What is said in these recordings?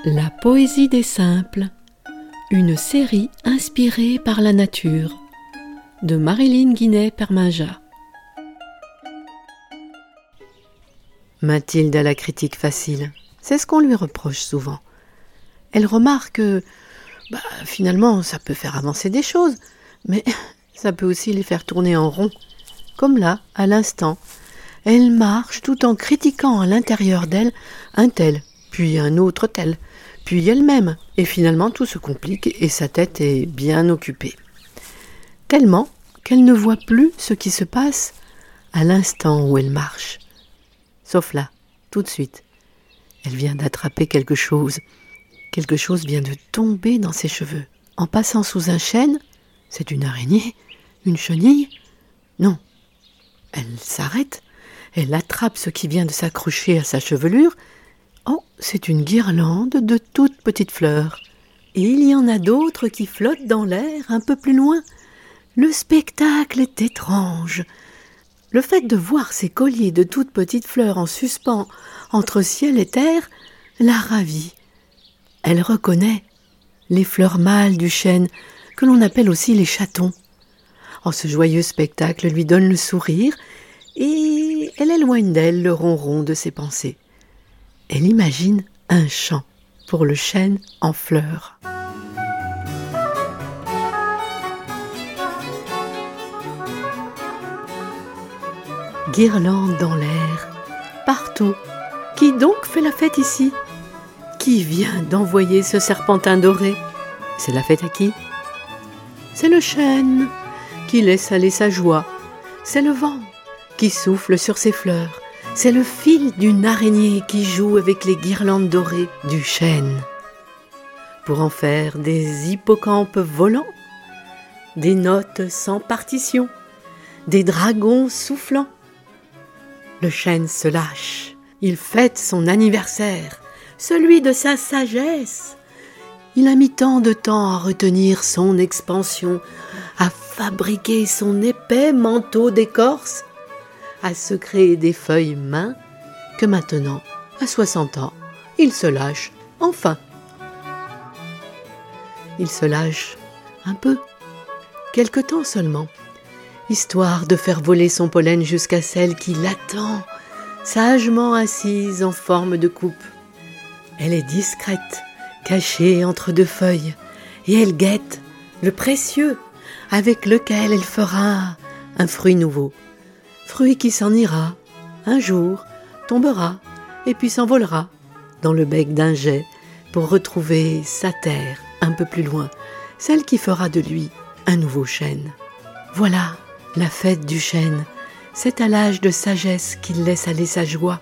La poésie des simples, une série inspirée par la nature, de Marilyn Guinet-Perminja. Mathilde a la critique facile, c'est ce qu'on lui reproche souvent. Elle remarque que, finalement, ça peut faire avancer des choses, mais ça peut aussi les faire tourner en rond. Comme là, à l'instant, elle marche tout en critiquant à l'intérieur d'elle un tel, puis un autre tel, puis elle-même, et finalement tout se complique et sa tête est bien occupée. Tellement qu'elle ne voit plus ce qui se passe à l'instant où elle marche. Sauf là, tout de suite, elle vient d'attraper quelque chose. Quelque chose vient de tomber dans ses cheveux. En passant sous un chêne, c'est une araignée, une chenille. Non, elle s'arrête, elle attrape ce qui vient de s'accrocher à sa chevelure. Oh, c'est une guirlande de toutes petites fleurs. Et il y en a d'autres qui flottent dans l'air un peu plus loin. Le spectacle est étrange. Le fait de voir ces colliers de toutes petites fleurs en suspens entre ciel et terre la ravit. Elle reconnaît les fleurs mâles du chêne, que l'on appelle aussi les chatons. Oh, ce joyeux spectacle lui donne le sourire et elle éloigne d'elle le ronron de ses pensées. Elle imagine un chant pour le chêne en fleurs. Guirlande dans l'air, partout. Qui donc fait la fête ici ? Qui vient d'envoyer ce serpentin doré ? C'est la fête à qui ? C'est le chêne qui laisse aller sa joie. C'est le vent qui souffle sur ses fleurs. C'est le fil d'une araignée qui joue avec les guirlandes dorées du chêne. Pour en faire des hippocampes volants, des notes sans partition, des dragons soufflants. Le chêne se lâche, il fête son anniversaire, celui de sa sagesse. Il a mis tant de temps à retenir son expansion, à fabriquer son épais manteau d'écorce, à se créer des feuilles mains, que maintenant, à 60 ans, il se lâche, enfin. Il se lâche un peu, quelque temps seulement, histoire de faire voler son pollen jusqu'à celle qui l'attend, sagement assise en forme de coupe. Elle est discrète, cachée entre deux feuilles, et elle guette le précieux avec lequel elle fera un fruit nouveau. Fruit qui s'en ira, un jour, tombera, et puis s'envolera dans le bec d'un jet pour retrouver sa terre un peu plus loin, celle qui fera de lui un nouveau chêne. Voilà la fête du chêne, c'est à l'âge de sagesse qu'il laisse aller sa joie.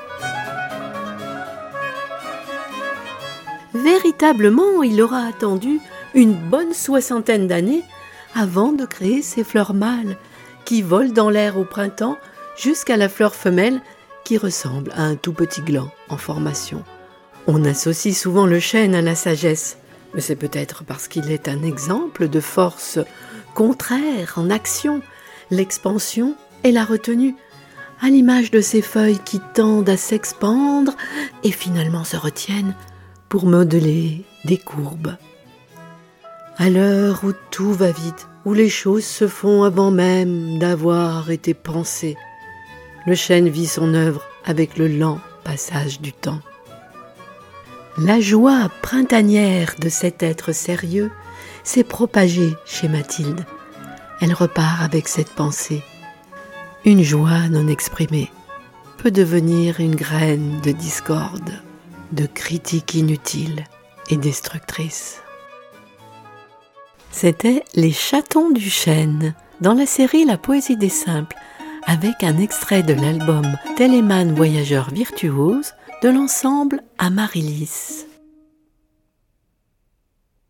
Véritablement, il aura attendu une bonne 60aine d'années avant de créer ces fleurs mâles qui volent dans l'air au printemps jusqu'à la fleur femelle qui ressemble à un tout petit gland en formation. On associe souvent le chêne à la sagesse, mais c'est peut-être parce qu'il est un exemple de force contraire en action, l'expansion et la retenue, à l'image de ces feuilles qui tendent à s'expandre et finalement se retiennent pour modeler des courbes. À l'heure où tout va vite, où les choses se font avant même d'avoir été pensées, le chêne vit son œuvre avec le lent passage du temps. La joie printanière de cet être sérieux s'est propagée chez Mathilde. Elle repart avec cette pensée. Une joie non exprimée peut devenir une graine de discorde, de critique inutile et destructrice. C'était Les chatons du chêne, dans la série La poésie des simples, avec un extrait de l'album Téléman voyageur virtuose de l'ensemble Amaryllis.